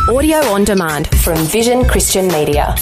Audio on demand from Vision Christian Media.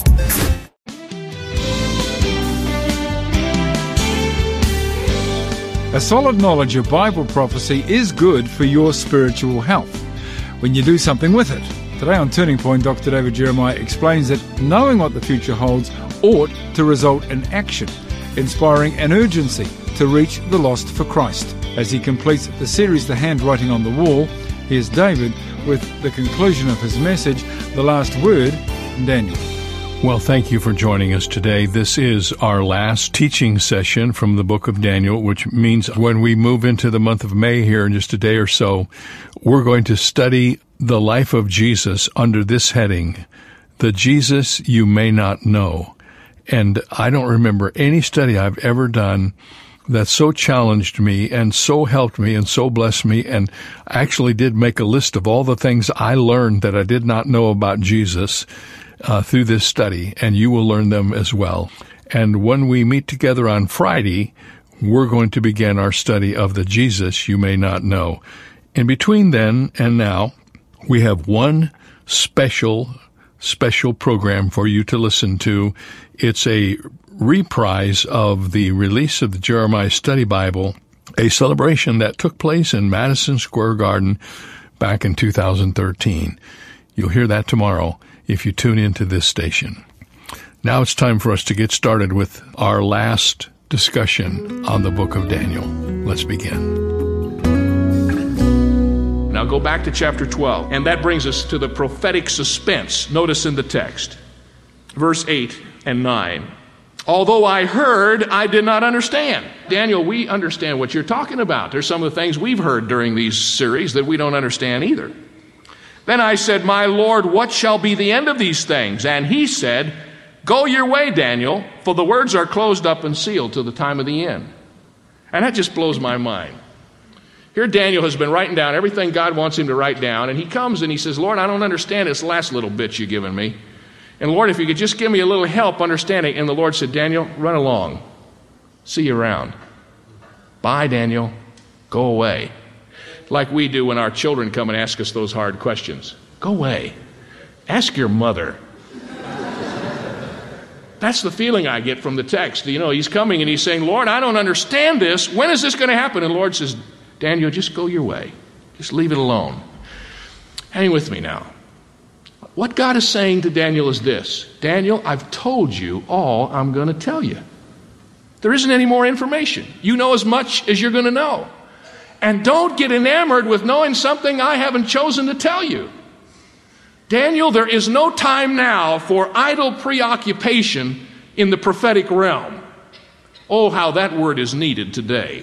A solid knowledge of Bible prophecy is good for your spiritual health when you do something with it. Today on Turning Point, Dr. David Jeremiah explains that knowing what the future holds ought to result in action, inspiring an urgency to reach the lost for Christ. As he completes the series, The Handwriting on the Wall, here's David with the conclusion of his message, The Last Word, Daniel. Well, thank you for joining us today. This is our last teaching session from the book of Daniel, which means when we move into the month of May here in just a day or so, we're going to study the life of Jesus under this heading, The Jesus You May Not Know. And I don't remember any study I've ever done that so challenged me and so helped me and so blessed me. And I actually did make a list of all the things I learned that I did not know about Jesus through this study, and you will learn them as well. And when we meet together on Friday, we're going to begin our study of the Jesus You May Not Know. In between then and now, we have one special program for you to listen to. It's a reprise of the release of the Jeremiah Study Bible, a celebration that took place in Madison Square Garden back in 2013. You'll hear that tomorrow if you tune into this station. Now it's time for us to get started with our last discussion on the book of Daniel. Let's begin. Now go back to chapter 12, and that brings us to the prophetic suspense. Notice in the text, verse 8 and 9. Although I heard, I did not understand. Daniel, we understand what you're talking about. There's some of the things we've heard during these series that we don't understand either. Then I said, my Lord, what shall be the end of these things? And he said, go your way, Daniel, for the words are closed up and sealed till the time of the end. And that just blows my mind. Here Daniel has been writing down everything God wants him to write down, and he comes and he says, Lord, I don't understand this last little bit you've given me. And Lord, if you could just give me a little help understanding. And the Lord said, Daniel, run along. See you around. Bye, Daniel. Go away. Like we do when our children come and ask us those hard questions. Go away. Ask your mother. That's the feeling I get from the text. You know, he's coming and he's saying, Lord, I don't understand this. When is this going to happen? And the Lord says, Daniel, just go your way. Just leave it alone. Hang with me now. What God is saying to Daniel is this. Daniel, I've told you all I'm going to tell you. There isn't any more information. You know as much as you're going to know. And don't get enamored with knowing something I haven't chosen to tell you. Daniel, there is no time now for idle preoccupation in the prophetic realm. Oh, how that word is needed today.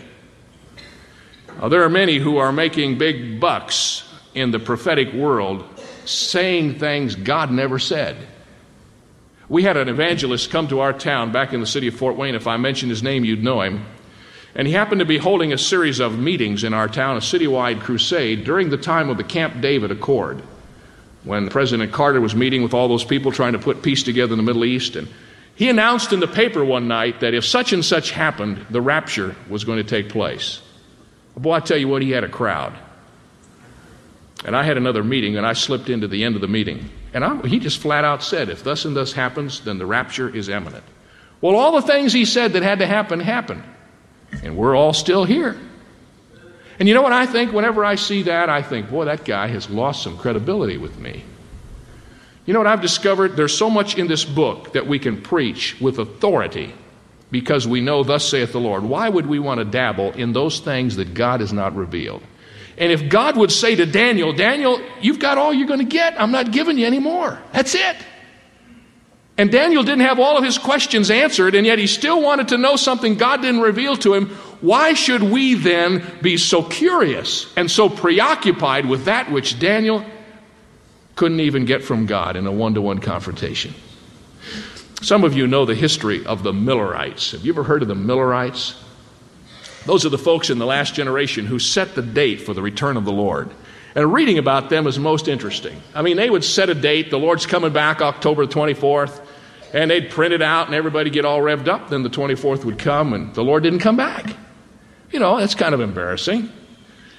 Now, there are many who are making big bucks in the prophetic world saying things God never said. We had an evangelist come to our town back in the city of Fort Wayne. If I mentioned his name, you'd know him. And he happened to be holding a series of meetings in our town, a citywide crusade, during the time of the Camp David Accord, when President Carter was meeting with all those people trying to put peace together in the Middle East. And he announced in the paper one night that if such and such happened, the rapture was going to take place. Boy, I tell you what, he had a crowd. And I had another meeting, and I slipped into the end of the meeting. And he just flat out said, if thus and thus happens, then the rapture is imminent. Well, all the things he said that had to happen, happened. And we're all still here. And you know what I think? Whenever I see that, I think, boy, that guy has lost some credibility with me. You know what I've discovered? There's so much in this book that we can preach with authority because we know, thus saith the Lord. Why would we want to dabble in those things that God has not revealed? And if God would say to Daniel, Daniel, you've got all you're going to get. I'm not giving you any more. That's it. And Daniel didn't have all of his questions answered, and yet he still wanted to know something God didn't reveal to him. Why should we then be so curious and so preoccupied with that which Daniel couldn't even get from God in a one-to-one confrontation? Some of you know the history of the Millerites. Have you ever heard of the Millerites? Those are the folks in the last generation who set the date for the return of the Lord. And reading about them is most interesting. I mean, they would set a date. The Lord's coming back October 24th. And they'd print it out and everybody get all revved up. Then the 24th would come and the Lord didn't come back. You know, that's kind of embarrassing.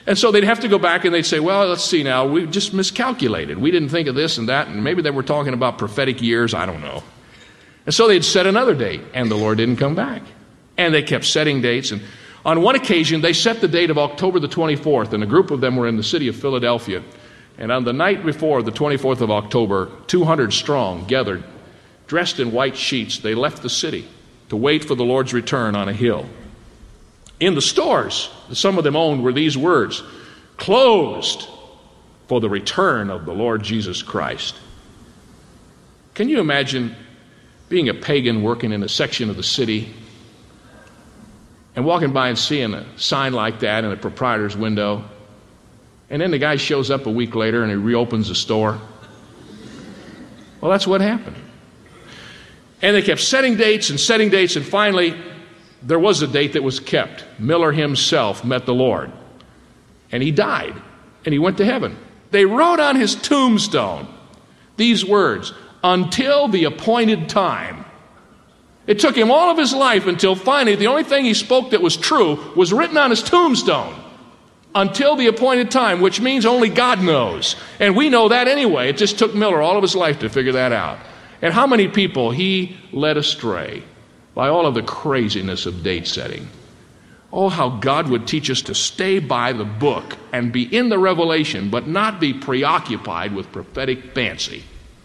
And so they'd have to go back and they'd say, well, let's see now, we just miscalculated. We didn't think of this and that, and maybe they were talking about prophetic years, I don't know. And so they'd set another date, and the Lord didn't come back. And they kept setting dates, and on one occasion, they set the date of October the 24th, and a group of them were in the city of Philadelphia. And on the night before the 24th of October, 200 strong gathered, dressed in white sheets. They left the city to wait for the Lord's return on a hill. In the stores that some of them owned were these words, "Closed for the return of the Lord Jesus Christ." Can you imagine being a pagan working in a section of the city and walking by and seeing a sign like that in a proprietor's window, and then the guy shows up a week later and he reopens the store? Well, that's what happened. And they kept setting dates, and finally there was a date that was kept. Miller himself met the Lord, and he died, and he went to heaven. They wrote on his tombstone these words, "Until the appointed time." It took him all of his life until finally the only thing he spoke that was true was written on his tombstone. Until the appointed time, which means only God knows. And we know that anyway. It just took Miller all of his life to figure that out. And how many people he led astray by all of the craziness of date setting. Oh, how God would teach us to stay by the book and be in the revelation, but not be preoccupied with prophetic fancy.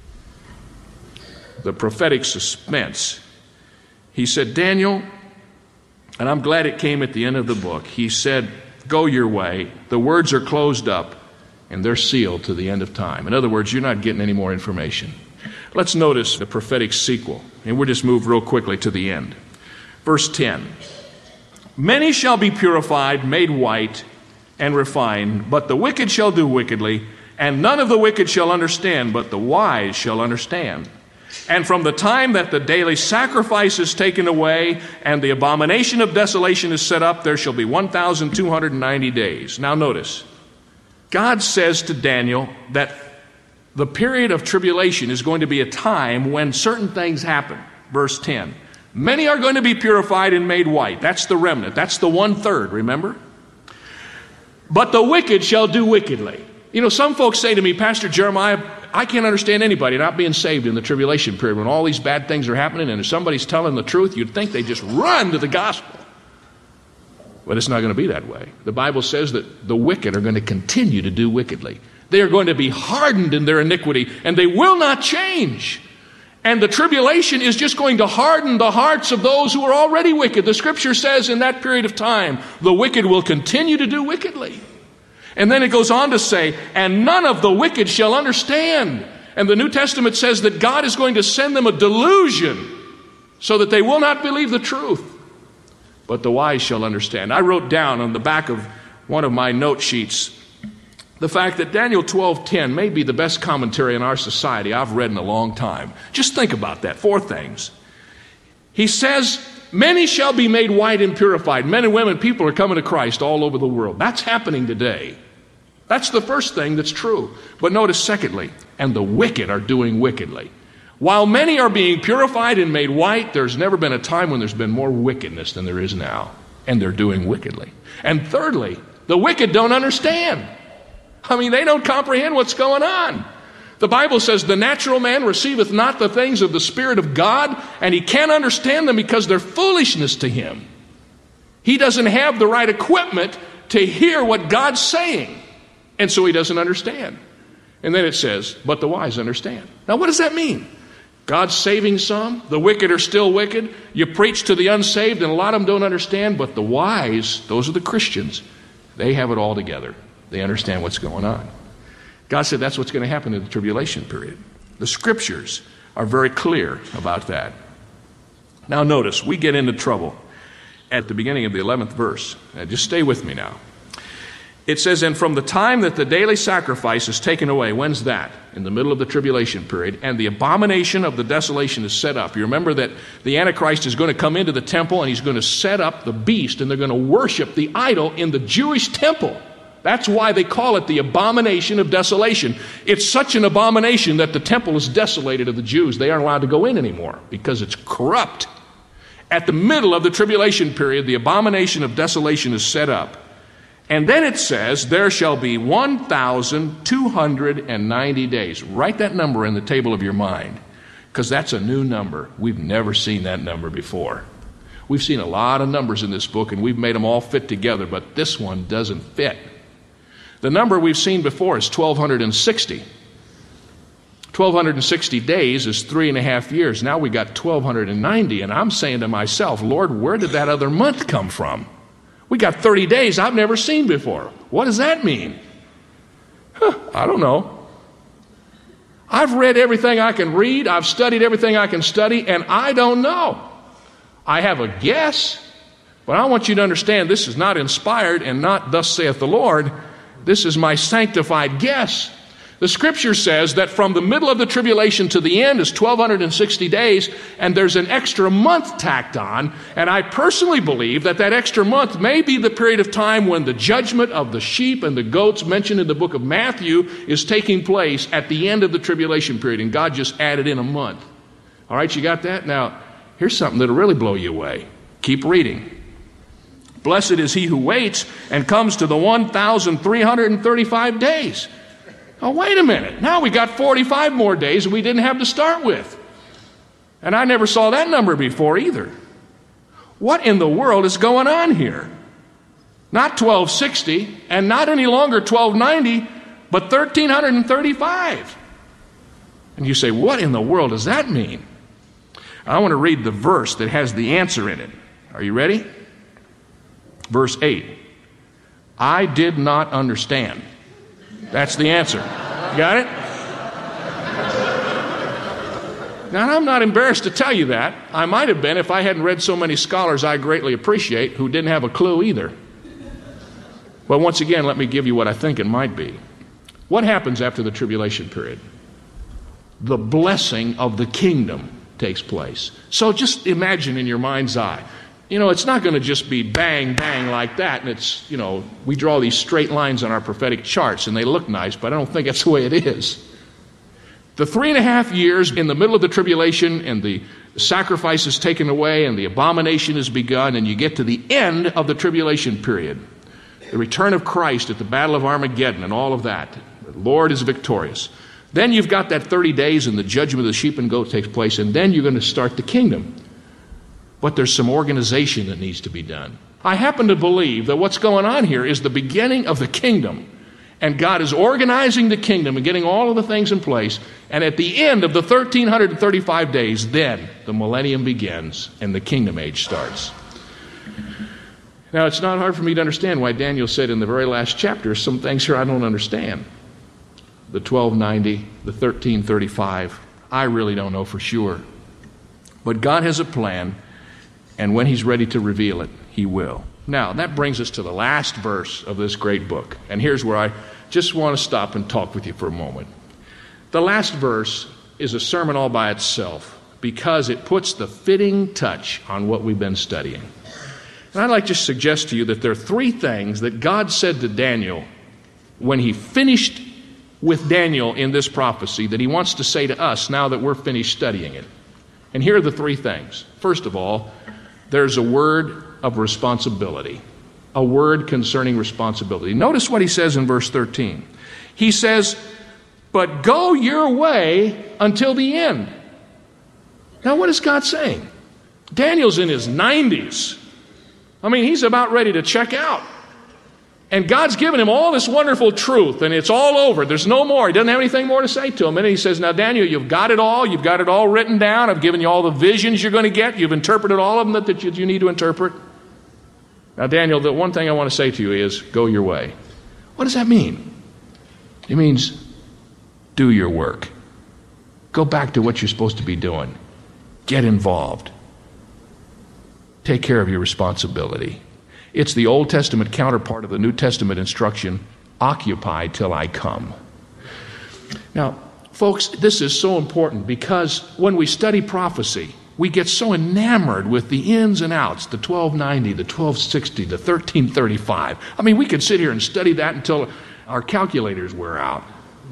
The prophetic suspense. He said, Daniel, and I'm glad it came at the end of the book, he said, go your way. The words are closed up, and they're sealed to the end of time. In other words, you're not getting any more information. Let's notice the prophetic sequel, and we'll just move real quickly to the end. Verse 10. Many shall be purified, made white, and refined, but the wicked shall do wickedly, and none of the wicked shall understand, but the wise shall understand. And from the time that the daily sacrifice is taken away, and the abomination of desolation is set up, there shall be 1,290 days. Now notice, God says to Daniel that the period of tribulation is going to be a time when certain things happen. Verse 10. Many are going to be purified and made white. That's the remnant. That's the 1/3, remember? But the wicked shall do wickedly. You know, some folks say to me, Pastor Jeremiah, I can't understand anybody not being saved in the tribulation period when all these bad things are happening, and if somebody's telling the truth, you'd think they just run to the gospel. But it's not going to be that way. The Bible says that the wicked are going to continue to do wickedly. They are going to be hardened in their iniquity, and they will not change. And the tribulation is just going to harden the hearts of those who are already wicked. The Scripture says in that period of time, the wicked will continue to do wickedly. And then it goes on to say, and none of the wicked shall understand. And the New Testament says that God is going to send them a delusion so that they will not believe the truth. But the wise shall understand. I wrote down on the back of one of my note sheets the fact that Daniel 12:10 may be the best commentary in our society I've read in a long time. Just think about that. 4 things. He says, many shall be made white and purified. Men and women, people are coming to Christ all over the world. That's happening today. That's the first thing that's true. But notice secondly, and the wicked are doing wickedly. While many are being purified and made white, there's never been a time when there's been more wickedness than there is now. And they're doing wickedly. And thirdly, the wicked don't understand. I mean, they don't comprehend what's going on. The Bible says the natural man receiveth not the things of the Spirit of God, and he can't understand them because they're foolishness to him. He doesn't have the right equipment to hear what God's saying, and so he doesn't understand. And then it says, but the wise understand. Now what does that mean? God's saving some, the wicked are still wicked. You preach to the unsaved, and a lot of them don't understand, but the wise, those are the Christians, they have it all together. They understand what's going on. God said that's what's going to happen in the tribulation period. The Scriptures are very clear about that. Now notice, we get into trouble at the beginning of the 11th verse. Now, just stay with me now. It says, and from the time that the daily sacrifice is taken away, when's that? In the middle of the tribulation period, and the abomination of the desolation is set up. You remember that the Antichrist is going to come into the temple and he's going to set up the beast, and they're going to worship the idol in the Jewish temple. That's why they call it the abomination of desolation. It's such an abomination that the temple is desolated of the Jews. They aren't allowed to go in anymore because it's corrupt. At the middle of the tribulation period, the abomination of desolation is set up. And then it says, there shall be 1,290 days. Write that number in the table of your mind, because that's a new number. We've never seen that number before. We've seen a lot of numbers in this book, and we've made them all fit together, but this one doesn't fit. The number we've seen before is 1,260. 1,260 days is 3.5 years. Now we got 1,290, and I'm saying to myself, Lord, where did that other month come from? We got 30 days I've never seen before. What does that mean? I don't know. I've read everything I can read. I've studied everything I can study, and I don't know. I have a guess, but I want you to understand this is not inspired and not thus saith the Lord. This is my sanctified guess. The Scripture says that from the middle of the tribulation to the end is 1,260 days, and there's an extra month tacked on, and I personally believe that that extra month may be the period of time when the judgment of the sheep and the goats mentioned in the book of Matthew is taking place at the end of the tribulation period, and God just added in a month. All right, you got that? Now, here's something that'll really blow you away. Keep reading. Blessed is he who waits and comes to the 1,335 days. Oh, wait a minute. Now we got 45 more days that we didn't have to start with. And I never saw that number before either. What in the world is going on here? Not 1,260 and not any longer 1,290, but 1,335. And you say, what in the world does that mean? I want to read the verse that has the answer in it. Are you ready? Verse 8. I did not understand. That's the answer. Got it? Now, I'm not embarrassed to tell you that. I might have been if I hadn't read so many scholars I greatly appreciate who didn't have a clue either. But once again, let me give you what I think it might be. What happens after the tribulation period? The blessing of the kingdom takes place. So just imagine in your mind's eye. You know, it's not going to just be bang, bang like that. And it's, you know, we draw these straight lines on our prophetic charts and they look nice, but I don't think that's the way it is. The 3.5 years in the middle of the tribulation and the sacrifice is taken away and the abomination is begun, and you get to the end of the tribulation period. The return of Christ at the Battle of Armageddon and all of that. The Lord is victorious. Then you've got that 30 days and the judgment of the sheep and goat takes place, and then you're going to start the kingdom. But there's some organization that needs to be done. I happen to believe that what's going on here is the beginning of the kingdom. And God is organizing the kingdom and getting all of the things in place. And at the end of the 1,335 days, then the millennium begins and the kingdom age starts. Now, it's not hard for me to understand why Daniel said in the very last chapter, some things here I don't understand. The 1,290, the 1,335, I really don't know for sure. But God has a plan. And when he's ready to reveal it, he will. Now, that brings us to the last verse of this great book. And here's where I just want to stop and talk with you for a moment. The last verse is a sermon all by itself because it puts the fitting touch on what we've been studying. And I'd like to suggest to you that there are 3 things that God said to Daniel when he finished with Daniel in this prophecy that he wants to say to us now that we're finished studying it. And here are the 3 things. First of all, there's a word of responsibility, a word concerning responsibility. Notice what he says in verse 13. He says, but go your way until the end. Now, what is God saying? Daniel's in his 90s. I mean, he's about ready to check out. And God's given him all this wonderful truth, and it's all over. There's no more. He doesn't have anything more to say to him. And he says, now, Daniel, you've got it all. You've got it all written down. I've given you all the visions you're going to get. You've interpreted all of them that you need to interpret. Now, Daniel, the one thing I want to say to you is, go your way. What does that mean? It means do your work. Go back to what you're supposed to be doing. Get involved. Take care of your responsibility. It's the Old Testament counterpart of the New Testament instruction, occupy till I come. Now, folks, this is so important because when we study prophecy, we get so enamored with the ins and outs, the 1,290, the 1,260, the 1,335. I mean, we could sit here and study that until our calculators wear out.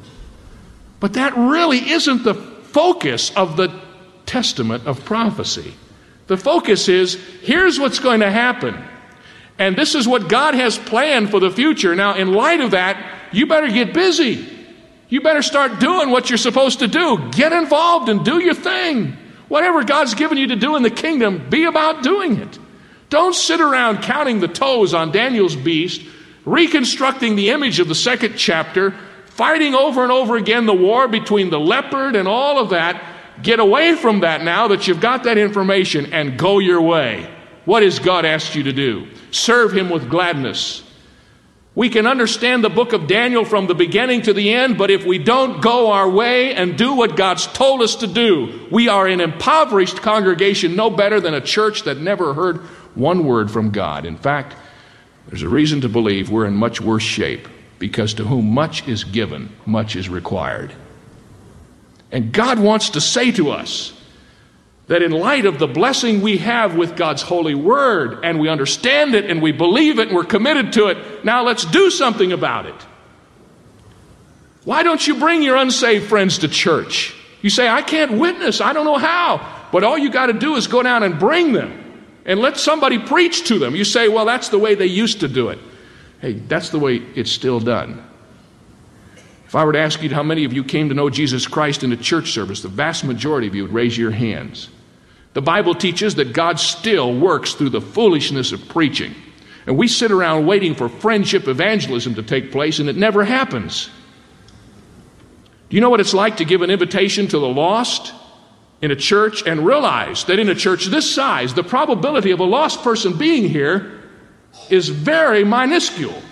But that really isn't the focus of the testament of prophecy. The focus is, here's what's going to happen. And this is what God has planned for the future. Now, in light of that, you better get busy. You better start doing what you're supposed to do. Get involved and do your thing. Whatever God's given you to do in the kingdom, be about doing it. Don't sit around counting the toes on Daniel's beast, reconstructing the image of the second chapter, fighting over and over again the war between the leopard and all of that. Get away from that now that you've got that information and go your way. What has God asked you to do? Serve Him with gladness. We can understand the book of Daniel from the beginning to the end, but if we don't go our way and do what God's told us to do, we are an impoverished congregation, no better than a church that never heard one word from God. In fact, there's a reason to believe we're in much worse shape, because to whom much is given, much is required. And God wants to say to us that in light of the blessing we have with God's holy word, and we understand it, and we believe it, and we're committed to it, now let's do something about it. Why don't you bring your unsaved friends to church? You say, I can't witness, I don't know how. But all you got to do is go down and bring them, and let somebody preach to them. You say, well, that's the way they used to do it. Hey, that's the way it's still done. If I were to ask you how many of you came to know Jesus Christ in a church service, the vast majority of you would raise your hands. The Bible teaches that God still works through the foolishness of preaching. And we sit around waiting for friendship evangelism to take place, and it never happens. Do you know what it's like to give an invitation to the lost in a church and realize that in a church this size, the probability of a lost person being here is very minuscule?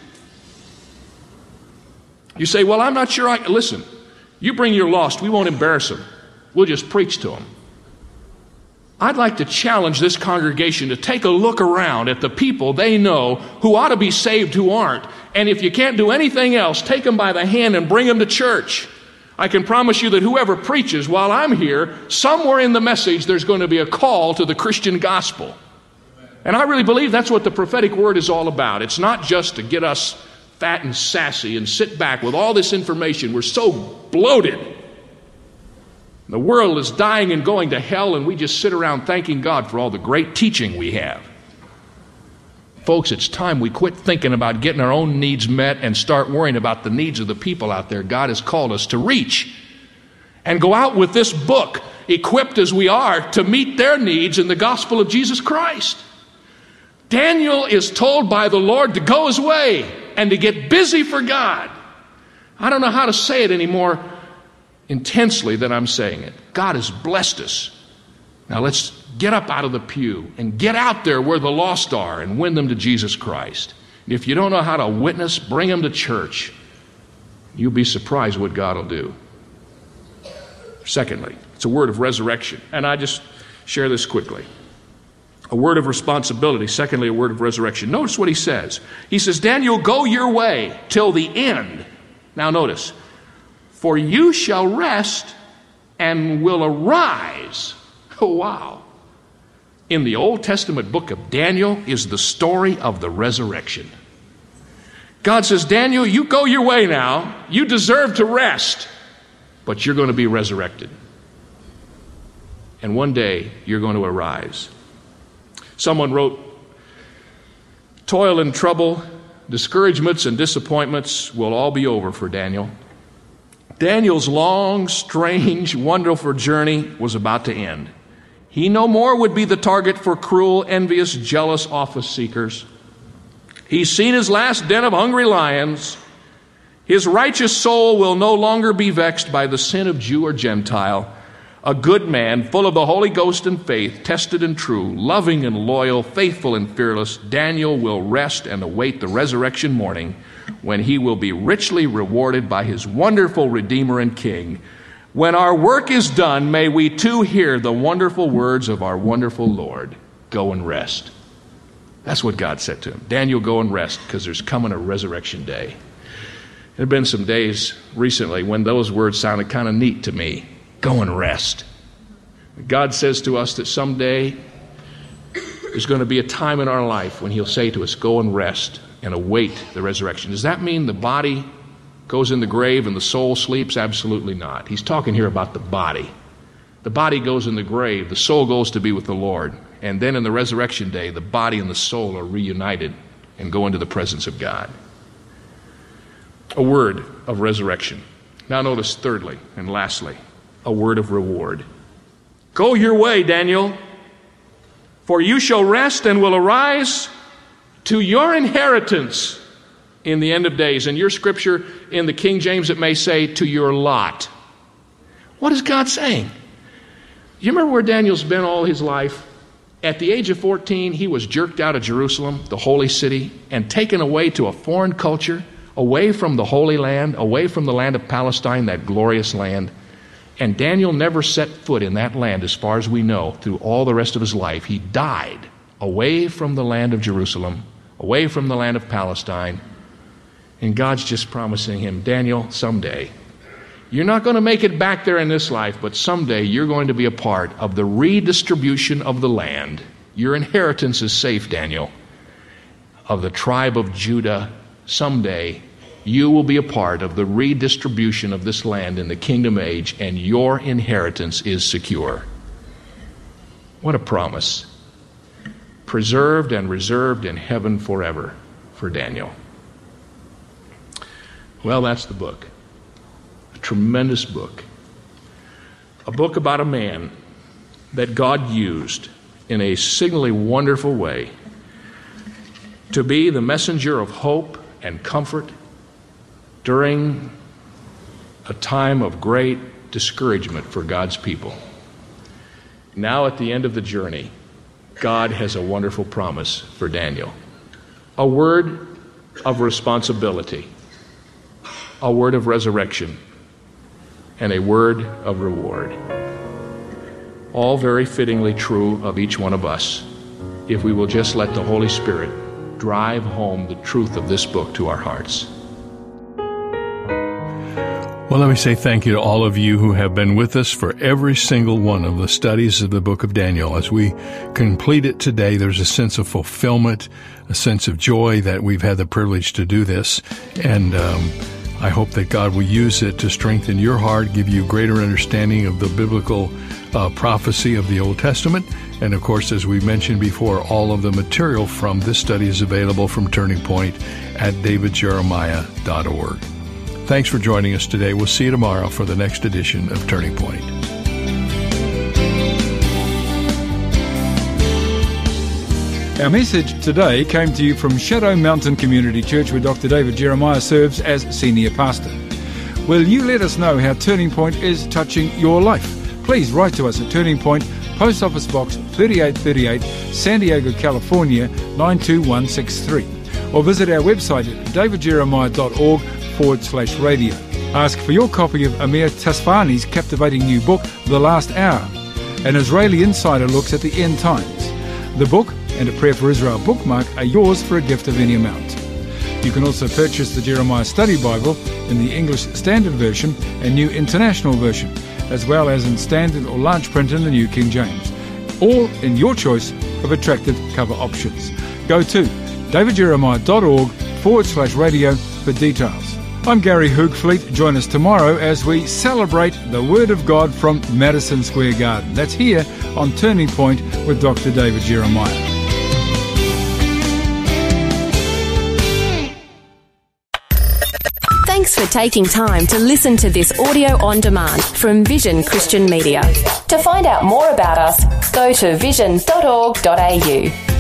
You say, well, I'm not sure listen, you bring your lost, we won't embarrass them. We'll just preach to them. I'd like to challenge this congregation to take a look around at the people they know who ought to be saved who aren't. And if you can't do anything else, take them by the hand and bring them to church. I can promise you that whoever preaches while I'm here, somewhere in the message there's going to be a call to the Christian gospel. And I really believe that's what the prophetic word is all about. It's not just to get us fat and sassy and sit back with all this information. We're so bloated. The world is dying and going to hell, and we just sit around thanking God for all the great teaching we have. Folks, it's time we quit thinking about getting our own needs met and start worrying about the needs of the people out there God has called us to reach. And go out with this book, equipped as we are, to meet their needs in the gospel of Jesus Christ. Daniel is told by the Lord to go his way and to get busy for God. I don't know how to say it any more intensely than I'm saying it. God has blessed us. Now let's get up out of the pew and get out there where the lost are and win them to Jesus Christ. And if you don't know how to witness, bring them to church. You'll be surprised what God will do. Secondly, it's a word of resurrection. And I just share this quickly. A word of responsibility. Secondly, a word of resurrection. Notice what he says. He says, Daniel, go your way till the end. Now notice, for you shall rest and will arise. Oh, wow. In the Old Testament book of Daniel is the story of the resurrection. God says, Daniel, you go your way now. You deserve to rest, but you're going to be resurrected. And one day you're going to arise. Someone wrote, toil and trouble, discouragements and disappointments will all be over for Daniel. Daniel's long, strange, wonderful journey was about to end. He no more would be the target for cruel, envious, jealous office seekers. He's seen his last den of hungry lions. His righteous soul will no longer be vexed by the sin of Jew or Gentile. A good man, full of the Holy Ghost and faith, tested and true, loving and loyal, faithful and fearless, Daniel will rest and await the resurrection morning, when he will be richly rewarded by his wonderful Redeemer and King. When our work is done, may we too hear the wonderful words of our wonderful Lord, go and rest. That's what God said to him. Daniel, go and rest, because there's coming a resurrection day. There have been some days recently when those words sounded kind of neat to me. Go and rest. God says to us that someday there's going to be a time in our life when he'll say to us, go and rest and await the resurrection. Does that mean the body goes in the grave and the soul sleeps? Absolutely not. He's talking here about the body. The body goes in the grave. The soul goes to be with the Lord. And then in the resurrection day, the body and the soul are reunited and go into the presence of God. A word of resurrection. Now notice thirdly and lastly, a word of reward. Go your way, Daniel, for you shall rest and will arise to your inheritance in the end of days. In your scripture, in the King James, it may say, to your lot. What is God saying? You remember where Daniel's been all his life? At the age of 14, he was jerked out of Jerusalem, the holy city, and taken away to a foreign culture, away from the Holy Land, away from the land of Palestine, that glorious land. And Daniel never set foot in that land, as far as we know, through all the rest of his life. He died away from the land of Jerusalem, away from the land of Palestine. And God's just promising him, Daniel, someday, you're not going to make it back there in this life, but someday you're going to be a part of the redistribution of the land. Your inheritance is safe, Daniel, of the tribe of Judah. Someday you will be a part of the redistribution of this land in the kingdom age, and your inheritance is secure. What a promise. Preserved and reserved in heaven forever for Daniel. Well, that's the book. A tremendous book. A book about a man that God used in a signally wonderful way to be the messenger of hope and comfort during a time of great discouragement for God's people. Now at the end of the journey, God has a wonderful promise for Daniel. A word of responsibility, a word of resurrection, and a word of reward. All very fittingly true of each one of us, if we will just let the Holy Spirit drive home the truth of this book to our hearts. Well, let me say thank you to all of you who have been with us for every single one of the studies of the book of Daniel. As we complete it today, there's a sense of fulfillment, a sense of joy that we've had the privilege to do this. And I hope that God will use it to strengthen your heart, give you greater understanding of the biblical prophecy of the Old Testament. And of course, as we mentioned before, all of the material from this study is available from Turning Point at davidjeremiah.org. Thanks for joining us today. We'll see you tomorrow for the next edition of Turning Point. Our message today came to you from Shadow Mountain Community Church, where Dr. David Jeremiah serves as Senior Pastor. Will you let us know how Turning Point is touching your life? Please write to us at Turning Point, Post Office Box 3838, San Diego, California 92163. Or visit our website at davidjeremiah.org/radio. Ask for your copy of Amir Tasfani's captivating new book, The Last Hour. An Israeli insider looks at the end times. The book and a Prayer for Israel bookmark are yours for a gift of any amount. You can also purchase the Jeremiah Study Bible in the English Standard Version and New International Version, as well as in standard or large print in the New King James, all in your choice of attractive cover options. Go to davidjeremiah.org/radio for details. I'm Gary Hoogfleet. Join us tomorrow as we celebrate the Word of God from Madison Square Garden. That's here on Turning Point with Dr. David Jeremiah. Thanks for taking time to listen to this audio on demand from Vision Christian Media. To find out more about us, go to vision.org.au.